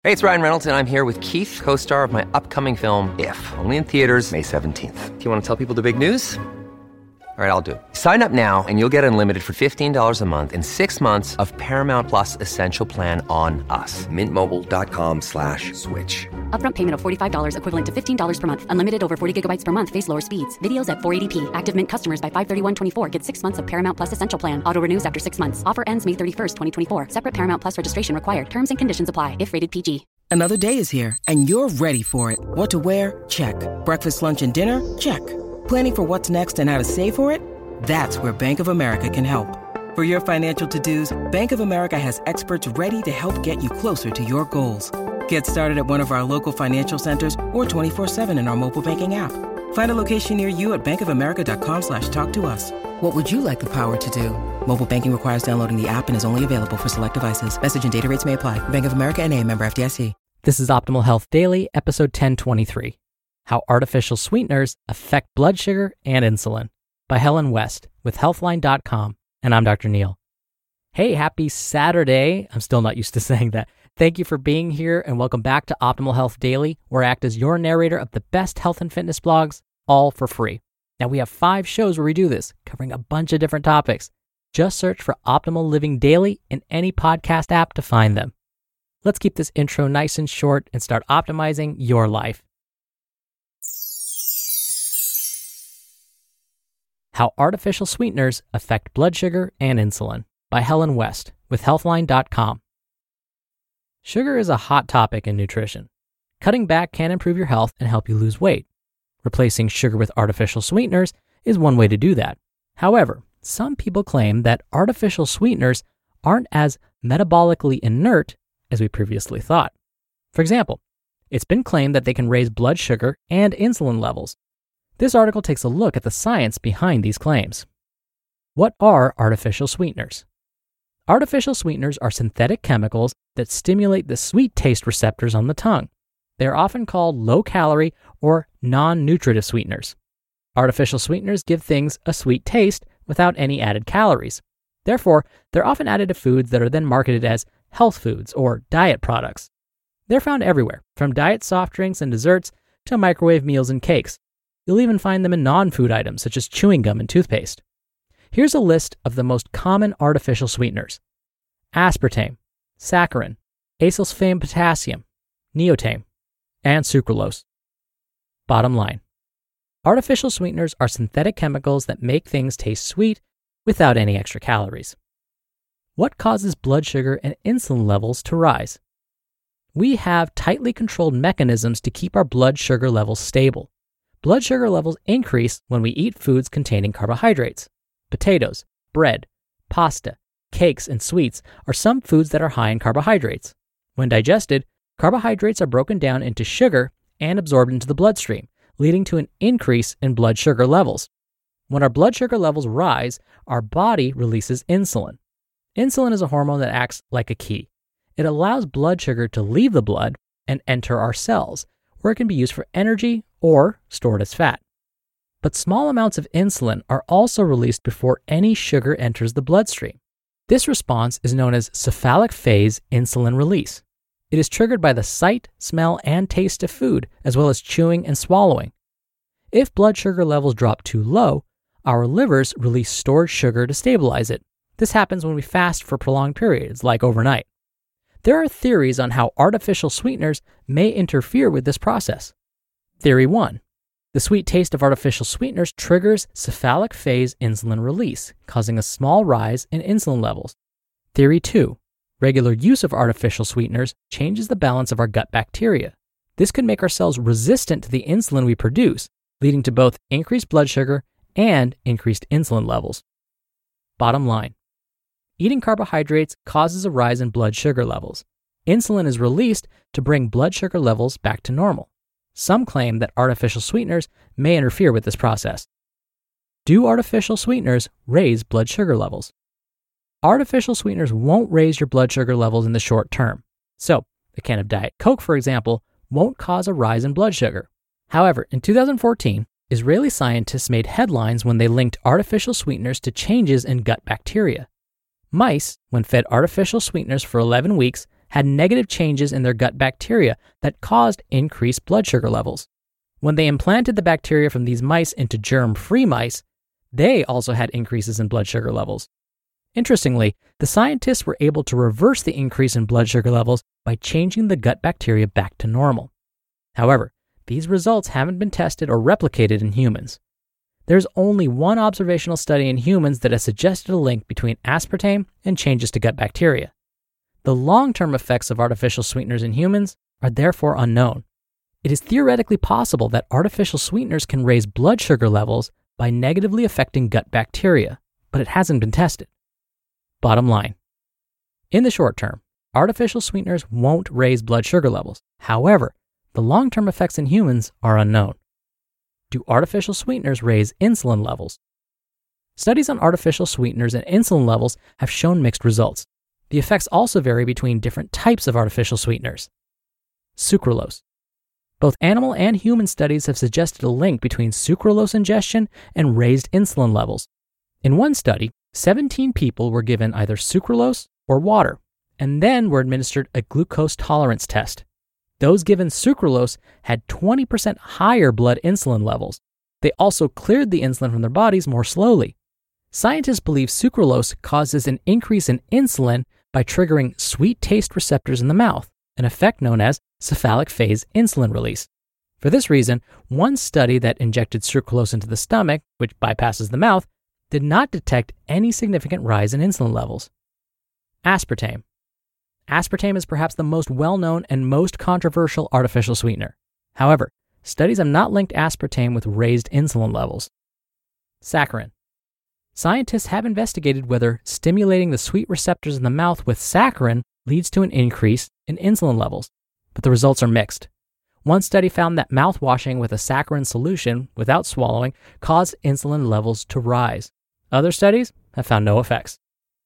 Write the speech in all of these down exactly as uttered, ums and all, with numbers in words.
Hey, it's Ryan Reynolds, and I'm here with Keith, co-star of my upcoming film, If, only in theaters May seventeenth. Do you want to tell people the big news? All right, I'll do it. Sign up now and you'll get unlimited for fifteen dollars a month and six months of Paramount Plus Essential Plan on us. Mint Mobile dot com slash switch. Upfront payment of forty-five dollars equivalent to fifteen dollars per month. Unlimited over forty gigabytes per month. Face lower speeds. Videos at four eighty p. Active Mint customers by five thirty-one twenty-four get six months of Paramount Plus Essential Plan. Auto renews after six months. Offer ends May thirty-first, twenty twenty-four. Separate Paramount Plus registration required. Terms and conditions apply if rated P G. Another day is here, and you're ready for it. What to wear? Check. Breakfast, lunch, and dinner? Check. Planning for what's next and how to save for it? That's where Bank of America can help. For your financial to-dos, Bank of America has experts ready to help get you closer to your goals. Get started at one of our local financial centers or twenty-four seven in our mobile banking app. Find a location near you at bankofamerica.com slash talk to us. What would you like the power to do? Mobile banking requires downloading the app and is only available for select devices. Message and data rates may apply. Bank of America N A, member F D I C. This is Optimal Health Daily, episode ten twenty-three, How Artificial Sweeteners Affect Blood Sugar and Insulin, by Helen West with healthline dot com, and I'm Doctor Neil. Hey, happy Saturday. I'm still not used to saying that. Thank you for being here, and welcome back to Optimal Health Daily, where I act as your narrator of the best health and fitness blogs, all for free. Now, we have five shows where we do this, covering a bunch of different topics. Just search for Optimal Living Daily in any podcast app to find them. Let's keep this intro nice and short and start optimizing your life. How Artificial Sweeteners Affect Blood Sugar and Insulin, by Helen West with healthline dot com. Sugar is a hot topic in nutrition. Cutting back can improve your health and help you lose weight. Replacing sugar with artificial sweeteners is one way to do that. However, some people claim that artificial sweeteners aren't as metabolically inert as we previously thought. For example, it's been claimed that they can raise blood sugar and insulin levels. This article takes a look at the science behind these claims. What are artificial sweeteners? Artificial sweeteners are synthetic chemicals that stimulate the sweet taste receptors on the tongue. They are often called low-calorie or non-nutritive sweeteners. Artificial sweeteners give things a sweet taste without any added calories. Therefore, they're often added to foods that are then marketed as health foods or diet products. They're found everywhere, from diet soft drinks and desserts to microwave meals and cakes. You'll even find them in non-food items such as chewing gum and toothpaste. Here's a list of the most common artificial sweeteners: aspartame, saccharin, acesulfame potassium, neotame, and sucralose. Bottom line: artificial sweeteners are synthetic chemicals that make things taste sweet without any extra calories. What causes blood sugar and insulin levels to rise? We have tightly controlled mechanisms to keep our blood sugar levels stable. Blood sugar levels increase when we eat foods containing carbohydrates. Potatoes, bread, pasta, cakes, and sweets are some foods that are high in carbohydrates. When digested, carbohydrates are broken down into sugar and absorbed into the bloodstream, leading to an increase in blood sugar levels. When our blood sugar levels rise, our body releases insulin. Insulin is a hormone that acts like a key. It allows blood sugar to leave the blood and enter our cells, where it can be used for energy or stored as fat. But small amounts of insulin are also released before any sugar enters the bloodstream. This response is known as cephalic phase insulin release. It is triggered by the sight, smell, and taste of food, as well as chewing and swallowing. If blood sugar levels drop too low, our livers release stored sugar to stabilize it. This happens when we fast for prolonged periods, like overnight. There are theories on how artificial sweeteners may interfere with this process. Theory one. The sweet taste of artificial sweeteners triggers cephalic phase insulin release, causing a small rise in insulin levels. Theory two. Regular use of artificial sweeteners changes the balance of our gut bacteria. This could make our cells resistant to the insulin we produce, leading to both increased blood sugar and increased insulin levels. Bottom line: eating carbohydrates causes a rise in blood sugar levels. Insulin is released to bring blood sugar levels back to normal. Some claim that artificial sweeteners may interfere with this process. Do artificial sweeteners raise blood sugar levels? Artificial sweeteners won't raise your blood sugar levels in the short term. So, a can of Diet Coke, for example, won't cause a rise in blood sugar. However, in two thousand fourteen, Israeli scientists made headlines when they linked artificial sweeteners to changes in gut bacteria. Mice, when fed artificial sweeteners for eleven weeks, had negative changes in their gut bacteria that caused increased blood sugar levels. When they implanted the bacteria from these mice into germ-free mice, they also had increases in blood sugar levels. Interestingly, the scientists were able to reverse the increase in blood sugar levels by changing the gut bacteria back to normal. However, these results haven't been tested or replicated in humans. There's only one observational study in humans that has suggested a link between aspartame and changes to gut bacteria. The long-term effects of artificial sweeteners in humans are therefore unknown. It is theoretically possible that artificial sweeteners can raise blood sugar levels by negatively affecting gut bacteria, but it hasn't been tested. Bottom line. In the short term, artificial sweeteners won't raise blood sugar levels. However, the long-term effects in humans are unknown. Do artificial sweeteners raise insulin levels? Studies on artificial sweeteners and insulin levels have shown mixed results. The effects also vary between different types of artificial sweeteners. Sucralose. Both animal and human studies have suggested a link between sucralose ingestion and raised insulin levels. In one study, seventeen people were given either sucralose or water, and then were administered a glucose tolerance test. Those given sucralose had twenty percent higher blood insulin levels. They also cleared the insulin from their bodies more slowly. Scientists believe sucralose causes an increase in insulin by triggering sweet taste receptors in the mouth, an effect known as cephalic phase insulin release. For this reason, one study that injected sucralose into the stomach, which bypasses the mouth, did not detect any significant rise in insulin levels. Aspartame. Aspartame is perhaps the most well-known and most controversial artificial sweetener. However, studies have not linked aspartame with raised insulin levels. Saccharin. Scientists have investigated whether stimulating the sweet receptors in the mouth with saccharin leads to an increase in insulin levels, but the results are mixed. One study found that mouthwashing with a saccharin solution without swallowing caused insulin levels to rise. Other studies have found no effects.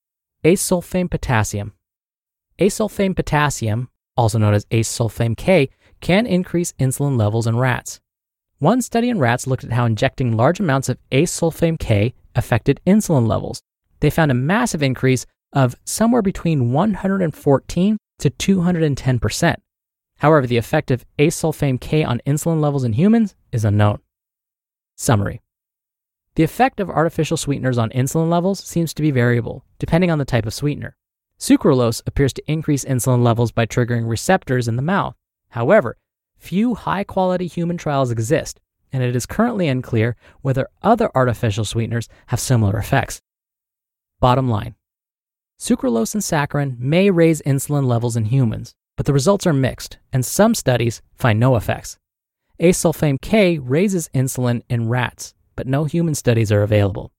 Acesulfame potassium. Acesulfame potassium, also known as acesulfame K, can increase insulin levels in rats. One study in rats looked at how injecting large amounts of acesulfame K affected insulin levels. They found a massive increase of somewhere between one hundred fourteen to two hundred ten percent. However, the effect of acesulfame K on insulin levels in humans is unknown. Summary. The effect of artificial sweeteners on insulin levels seems to be variable, depending on the type of sweetener. Sucralose appears to increase insulin levels by triggering receptors in the mouth. However, few high-quality human trials exist, and it is currently unclear whether other artificial sweeteners have similar effects. Bottom line. Sucralose and saccharin may raise insulin levels in humans, but the results are mixed, and some studies find no effects. Acesulfame K raises insulin in rats, but no human studies are available.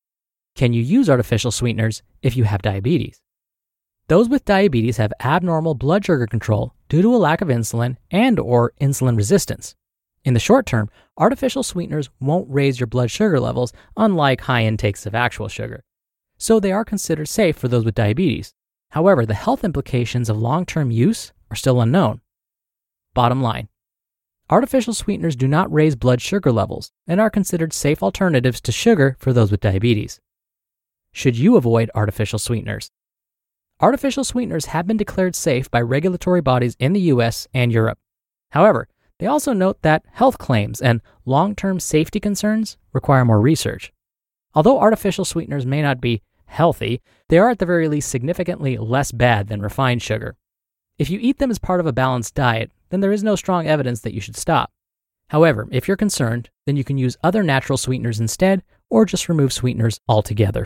Can you use artificial sweeteners if you have diabetes? Those with diabetes have abnormal blood sugar control due to a lack of insulin and or insulin resistance. In the short term, artificial sweeteners won't raise your blood sugar levels, unlike high intakes of actual sugar. So they are considered safe for those with diabetes. However, the health implications of long-term use are still unknown. Bottom line. Artificial sweeteners do not raise blood sugar levels and are considered safe alternatives to sugar for those with diabetes. Should you avoid artificial sweeteners? Artificial sweeteners have been declared safe by regulatory bodies in the U S and Europe. However, they also note that health claims and long-term safety concerns require more research. Although artificial sweeteners may not be healthy, they are at the very least significantly less bad than refined sugar. If you eat them as part of a balanced diet, then there is no strong evidence that you should stop. However, if you're concerned, then you can use other natural sweeteners instead, or just remove sweeteners altogether.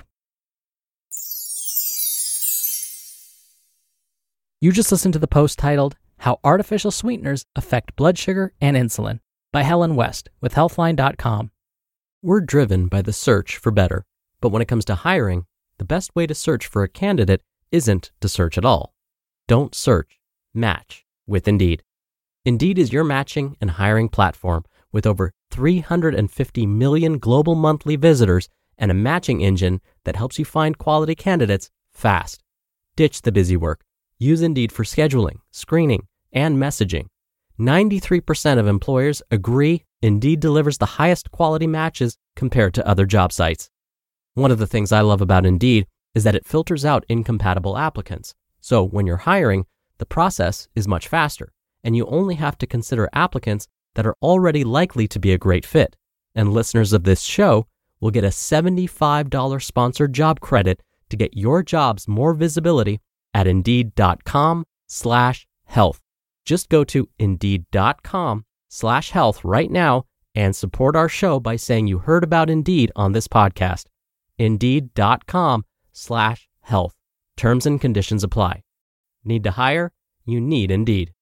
You just listened to the post titled, How Artificial Sweeteners Affect Blood Sugar and Insulin by Helen West with Healthline dot com. We're driven by the search for better, but when it comes to hiring, the best way to search for a candidate isn't to search at all. Don't search, match with Indeed. Indeed is your matching and hiring platform with over three hundred fifty million global monthly visitors and a matching engine that helps you find quality candidates fast. Ditch the busy work. Use Indeed for scheduling, screening, and messaging. ninety-three percent of employers agree Indeed delivers the highest quality matches compared to other job sites. One of the things I love about Indeed is that it filters out incompatible applicants. So when you're hiring, the process is much faster, and you only have to consider applicants that are already likely to be a great fit. And listeners of this show will get a seventy-five dollars sponsored job credit to get your jobs more visibility at Indeed.com slash health. Just go to Indeed.com slash health right now and support our show by saying you heard about Indeed on this podcast. Indeed.com slash health. Terms and conditions apply. Need to hire? You need Indeed.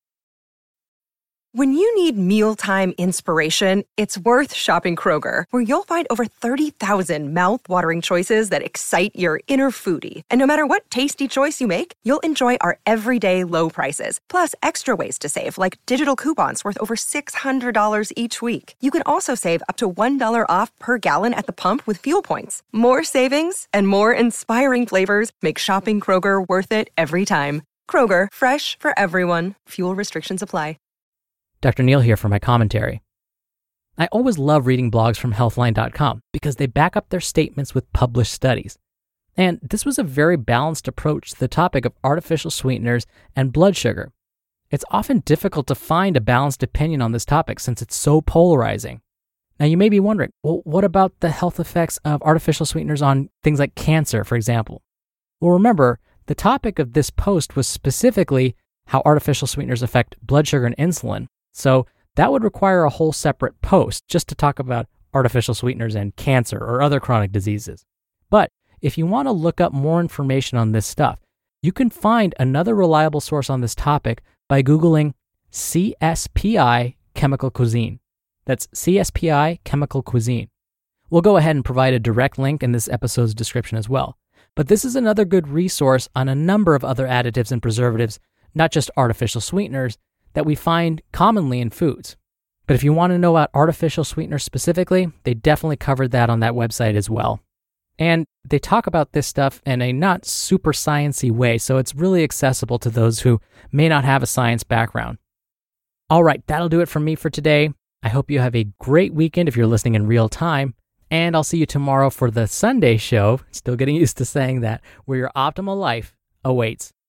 When you need mealtime inspiration, it's worth shopping Kroger, where you'll find over thirty thousand mouth-watering choices that excite your inner foodie. And no matter what tasty choice you make, you'll enjoy our everyday low prices, plus extra ways to save, like digital coupons worth over six hundred dollars each week. You can also save up to one dollar off per gallon at the pump with fuel points. More savings and more inspiring flavors make shopping Kroger worth it every time. Kroger, fresh for everyone. Fuel restrictions apply. Doctor Neal here for my commentary. I always love reading blogs from healthline dot com because they back up their statements with published studies. And this was a very balanced approach to the topic of artificial sweeteners and blood sugar. It's often difficult to find a balanced opinion on this topic since it's so polarizing. Now you may be wondering, well, what about the health effects of artificial sweeteners on things like cancer, for example? Well, remember, the topic of this post was specifically how artificial sweeteners affect blood sugar and insulin. So that would require a whole separate post just to talk about artificial sweeteners and cancer or other chronic diseases. But if you want to look up more information on this stuff, you can find another reliable source on this topic by Googling C S P I chemical cuisine. That's C S P I chemical cuisine. We'll go ahead and provide a direct link in this episode's description as well. But this is another good resource on a number of other additives and preservatives, not just artificial sweeteners, that we find commonly in foods. But if you want to know about artificial sweeteners specifically, they definitely covered that on that website as well. And they talk about this stuff in a not super sciencey way, so it's really accessible to those who may not have a science background. All right, that'll do it from me for today. I hope you have a great weekend if you're listening in real time, and I'll see you tomorrow for the Sunday show, still getting used to saying that, where your optimal life awaits.